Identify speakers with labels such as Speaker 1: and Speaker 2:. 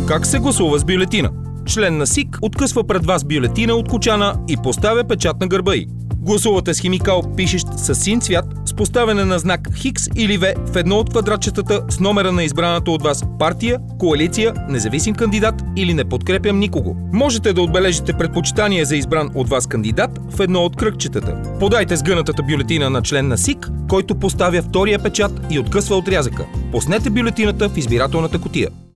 Speaker 1: Как се гласува с бюлетина? Член на СИК откъсва пред вас бюлетина от кочана и поставя печат на гърба й. Гласувате с химикал, пишещ със син цвят, с поставяне на знак Хикс или В в едно от квадратчетата с номера на избраната от вас партия, коалиция, независим кандидат или не подкрепям никого. Можете да отбележите предпочитание за избран от вас кандидат в едно от кръгчетата. Подайте сгънатата бюлетина на член на СИК, който поставя втория печат и откъсва отрязъка. Пуснете бюлетината в избирателната кутия.